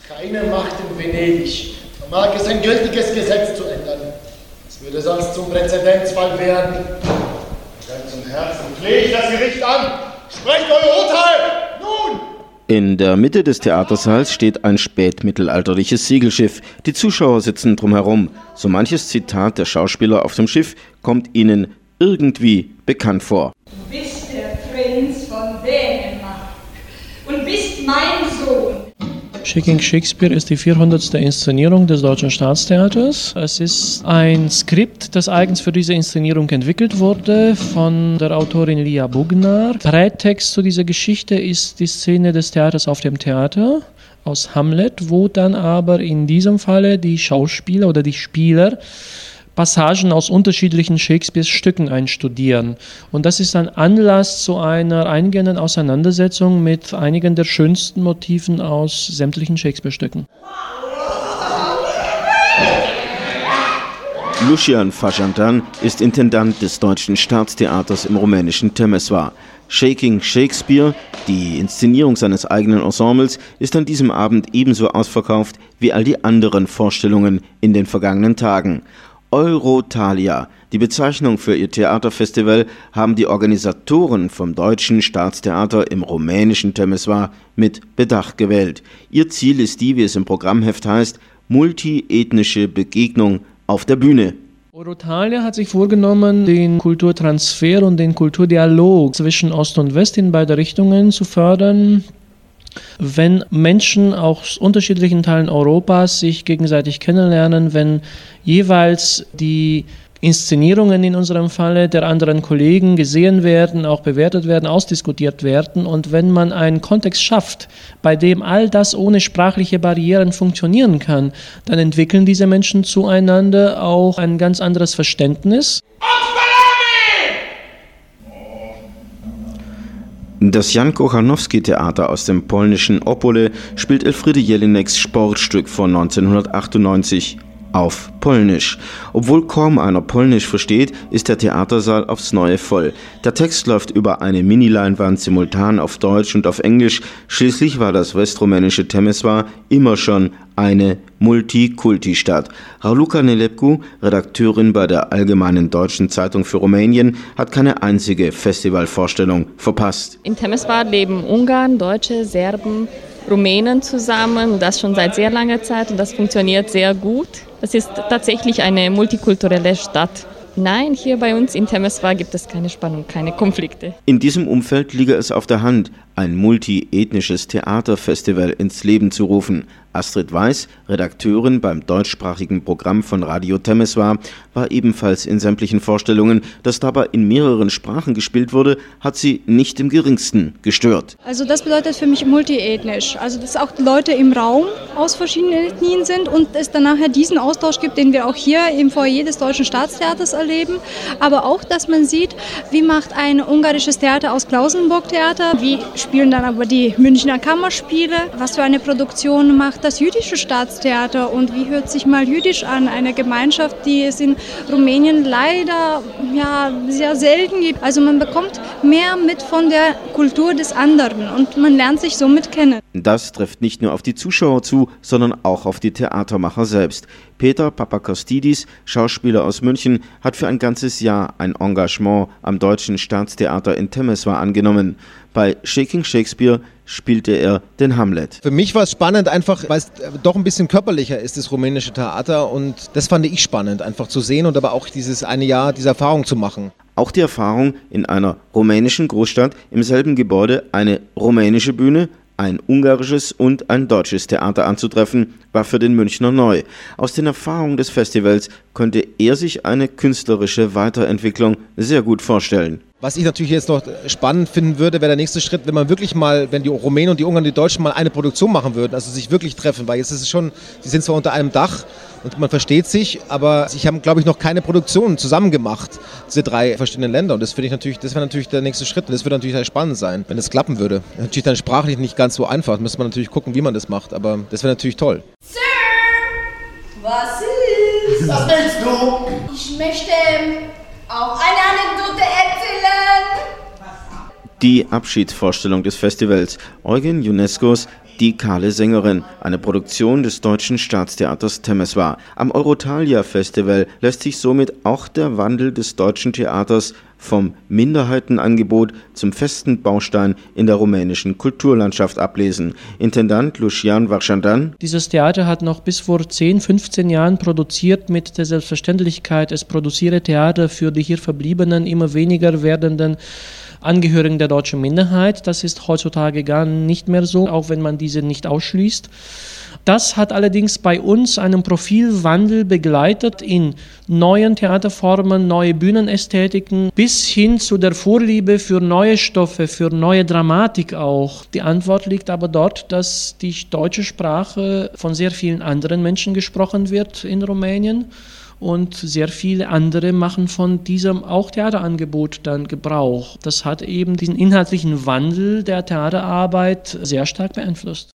Keine Macht in Venedig vermag es, ein gültiges Gesetz zu ändern. Es würde sonst zum Präzedenzfall werden. Von Herzen flehe ich das Gericht an. Sprecht euer Urteil! Nun! In der Mitte des Theatersaals steht ein spätmittelalterliches Segelschiff. Die Zuschauer sitzen drumherum. So manches Zitat der Schauspieler auf dem Schiff kommt ihnen irgendwie bekannt vor. Du bist der Prinz von Dänemark und bist mein Sohn. Shaking Shakespeare ist die 400. Inszenierung des Deutschen Staatstheaters. Es ist ein Skript, das eigens für diese Inszenierung entwickelt wurde von der Autorin Lia Bugnar. Prätext zu dieser Geschichte ist die Szene des Theaters auf dem Theater aus Hamlet, wo dann aber in diesem Falle die Schauspieler oder die Spieler Passagen aus unterschiedlichen Shakespeare-Stücken einstudieren. Und das ist ein Anlass zu einer eingehenden Auseinandersetzung mit einigen der schönsten Motiven aus sämtlichen Shakespeare-Stücken. Lucian Fajantan ist Intendant des Deutschen Staatstheaters im rumänischen Temeswar. Shaking Shakespeare, die Inszenierung seines eigenen Ensembles, ist an diesem Abend ebenso ausverkauft wie all die anderen Vorstellungen in den vergangenen Tagen. Eurotalia, die Bezeichnung für ihr Theaterfestival, haben die Organisatoren vom Deutschen Staatstheater im rumänischen Temeswar mit Bedacht gewählt. Ihr Ziel ist die, wie es im Programmheft heißt, multiethnische Begegnung auf der Bühne. Eurotalia hat sich vorgenommen, den Kulturtransfer und den Kulturdialog zwischen Ost und West in beide Richtungen zu fördern. Wenn Menschen aus unterschiedlichen Teilen Europas sich gegenseitig kennenlernen, wenn jeweils die Inszenierungen in unserem Falle der anderen Kollegen gesehen werden, auch bewertet werden, ausdiskutiert werden und wenn man einen Kontext schafft, bei dem all das ohne sprachliche Barrieren funktionieren kann, dann entwickeln diese Menschen zueinander auch ein ganz anderes Verständnis. Das Jan Kochanowski-Theater aus dem polnischen Opole spielt Elfriede Jelineks Sportstück von 1998 auf Polnisch. Obwohl kaum einer Polnisch versteht, ist der Theatersaal aufs Neue voll. Der Text läuft über eine Minileinwand simultan auf Deutsch und auf Englisch. Schließlich war das westrumänische Temeswar immer schon eine Multikulti-Stadt. Raluca Nelepcu, Redakteurin bei der Allgemeinen Deutschen Zeitung für Rumänien, hat keine einzige Festivalvorstellung verpasst. In Temeswar leben Ungarn, Deutsche, Serben, Rumänen zusammen, das schon seit sehr langer Zeit und das funktioniert sehr gut. Es ist tatsächlich eine multikulturelle Stadt. Nein, hier bei uns in Temeswar gibt es keine Spannung, keine Konflikte. In diesem Umfeld liege es auf der Hand, ein multiethnisches Theaterfestival ins Leben zu rufen. Astrid Weiß, Redakteurin beim deutschsprachigen Programm von Radio Temeswar, war ebenfalls in sämtlichen Vorstellungen. Dass dabei in mehreren Sprachen gespielt wurde, hat sie nicht im geringsten gestört. Also das bedeutet für mich multiethnisch. Also dass auch Leute im Raum aus verschiedenen Ethnien sind und es dann nachher diesen Austausch gibt, den wir auch hier im Foyer des Deutschen Staatstheaters erleben. Aber auch, dass man sieht, wie macht ein ungarisches Theater aus Klausenburg Theater, wie spielen dann aber die Münchner Kammerspiele, was für eine Produktion macht das jüdische Staatstheater und wie hört sich mal Jüdisch an, eine Gemeinschaft, die es in Rumänien leider sehr selten gibt. Also man bekommt mehr mit von der Kultur des anderen und man lernt sich somit kennen. Das trifft nicht nur auf die Zuschauer zu, sondern auch auf die Theatermacher selbst. Peter Papakostidis, Schauspieler aus München, hat für ein ganzes Jahr ein Engagement am Deutschen Staatstheater in Temeswar angenommen. Bei Shaking Shakespeare spielte er den Hamlet. Für mich war es spannend, einfach, weil es doch ein bisschen körperlicher ist, das rumänische Theater. Und das fand ich spannend, einfach zu sehen und aber auch dieses eine Jahr, diese Erfahrung zu machen. Auch die Erfahrung, in einer rumänischen Großstadt im selben Gebäude eine rumänische Bühne, ein ungarisches und ein deutsches Theater anzutreffen, war für den Münchner neu. Aus den Erfahrungen des Festivals konnte er sich eine künstlerische Weiterentwicklung sehr gut vorstellen. Was ich natürlich jetzt noch spannend finden würde, wäre der nächste Schritt, wenn man wirklich mal, wenn die Rumänen und die Ungarn und die Deutschen mal eine Produktion machen würden, also sich wirklich treffen, weil jetzt ist es schon, sie sind zwar unter einem Dach und man versteht sich, aber sie haben, glaube ich, noch keine Produktion zusammen gemacht, diese drei verschiedenen Länder. Und das wäre natürlich der nächste Schritt und das würde natürlich sehr spannend sein, wenn das klappen würde. Natürlich dann sprachlich nicht ganz so einfach, müsste man natürlich gucken, wie man das macht, aber das wäre natürlich toll. Sir, was ist? Was willst du? Ich möchte auch eine Anekdote erzählen. Die Abschiedsvorstellung des Festivals. Eugen Ionescos Die kahle Sängerin, eine Produktion des Deutschen Staatstheaters Temeswar. Am Eurotalia Festival lässt sich somit auch der Wandel des deutschen Theaters vom Minderheitenangebot zum festen Baustein in der rumänischen Kulturlandschaft ablesen. Intendant Lucian Varșandan: Dieses Theater hat noch bis vor 10, 15 Jahren produziert mit der Selbstverständlichkeit, es produziere Theater für die hier verbliebenen, immer weniger werdenden Angehörigen der deutschen Minderheit. Das ist heutzutage gar nicht mehr so, auch wenn man diese nicht ausschließt. Das hat allerdings bei uns einen Profilwandel begleitet in neuen Theaterformen, neue Bühnenästhetiken, bis hin zu der Vorliebe für neue Stoffe, für neue Dramatik auch. Die Antwort liegt aber dort, dass die deutsche Sprache von sehr vielen anderen Menschen gesprochen wird in Rumänien. Und sehr viele andere machen von diesem auch Theaterangebot dann Gebrauch. Das hat eben diesen inhaltlichen Wandel der Theaterarbeit sehr stark beeinflusst.